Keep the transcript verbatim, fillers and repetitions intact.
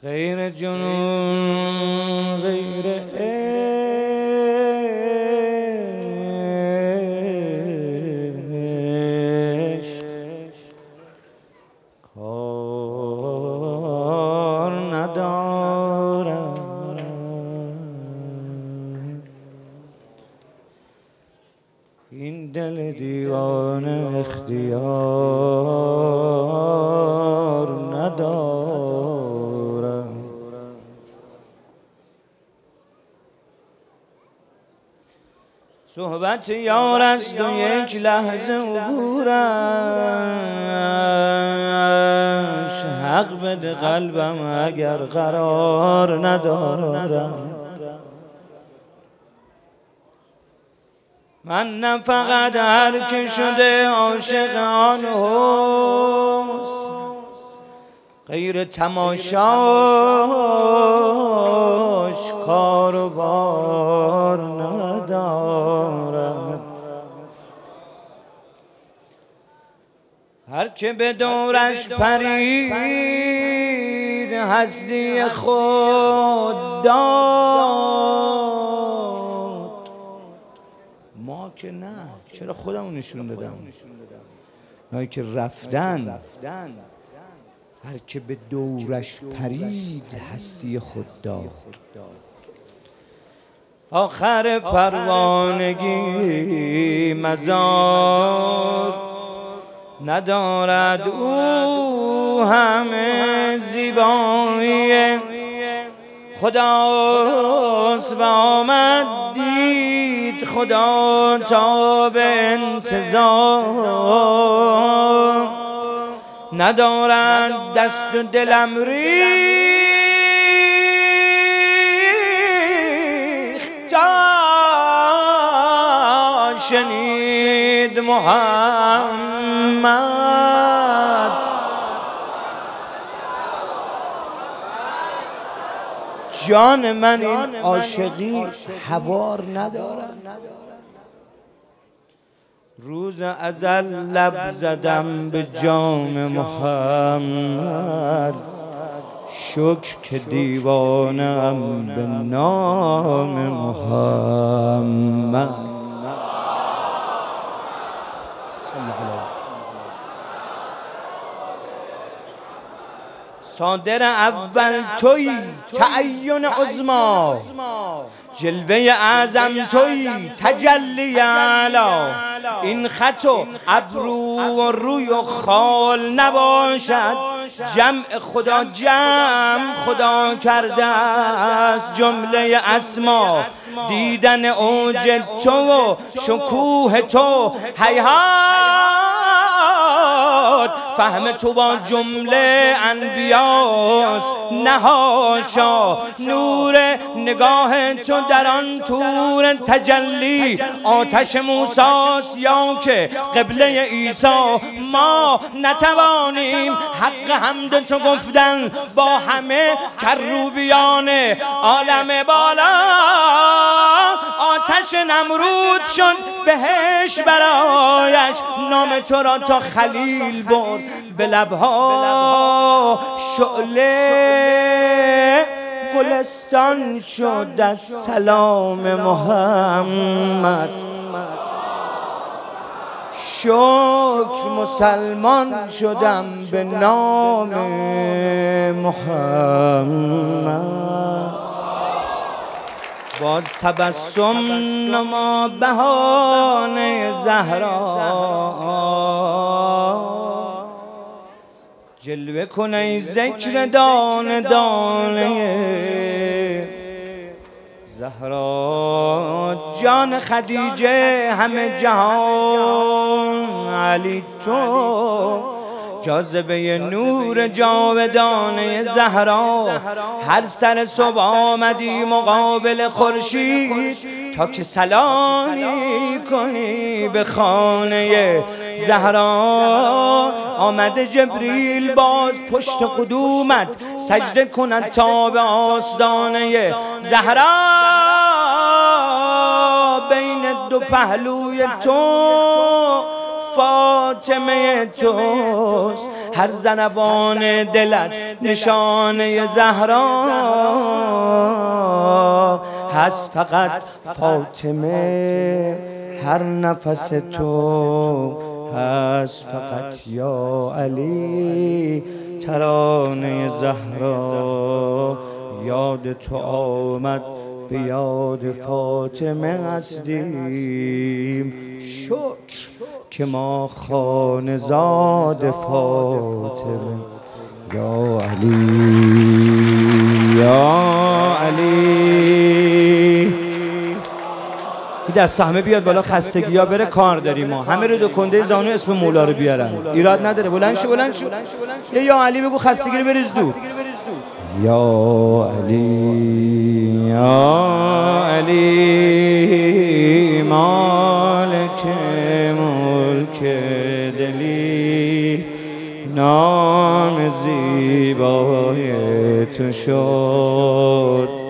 غیر جنون غیر عشق کار ندارم. این دل دیوانه اختیار ندارم. صحبت یار است و یک لحظه عبورش، حق بده قلبم اگر قرار ندارم. من نه فقط هر که شده عاشق آن حسن، غیر تماشاش کار و بار ندارد. هر که به دورش پرید هستی خود داد، ما که نه. چرا خودمو نشون دادم؟ اونایی که رفتن، هر که به دورش پرید هستی خود داد. آخر پروانگی مزار ندارد، او همه زیبایی خداست و آمد دید خدا تا به انتظار. ندارد دست و دلم ریخت تا شنید محمد. جان من این عاشقی هوار ندارد. روز ازل لب زدم به جام محمد، شکر که دیوانم به نام محمد. صادر اول توی تعین عظما، جلوه اعظم توی تجلی اعلی. این خط و ابرو و روی و خال نباشد، جمع خدا جمع خدا کرده است. جمله اسما دیدن اوج تو و شکوه تو، هیهات فهم تو با جمله انبیاست. نهاشا نور نگاه تو در آن طور تجلی، آتش موسیٰ یا که قبله عیسی. ما نتوانیم حق حمد تو گفتن با همه کروبیان عالم بالا. آتش نمرود شد بهش برایش، نام تو را تا خلیل برد به لبها. شعله گلستان شد از سلام محمد. شکر مسلمان شدم به نام محمد. باز تبسم نما بهانه زهرا، جلوه کن ای ذکر دانه دانه زهرا. جان خدیجه همه جهان علی تو، جاذبه نور جاودانه زهرا. هر سر صبح آمدی مقابل خورشید تا که سلامی کنی به خانه زهرا. آمده جبریل باز پشت قدومت سجده کند تا به آستانه زهرا. بین دو پهلوی تو فاطمه توست، هر زنبان دلت نشانه زهرا هست فقط فاطمه، هر نفس تو هست فقط یا علی ترانه زهرا. یاد تو آمد به یاد فاطمه هستیم، شکر که ما خانزاد فاطمه. یا علی یا علی. دست همه بیاد بالا، خستگی ها بره، کار داریم ما. همه رو دو کنده زانو اسم مولا رو بیارن، ایراد نداره. بلند شو بلند شو یا یا علی بگو، خستگی رو بریز دور. یا علی یا علی مالک ملک دلی، نام زیبای تو شد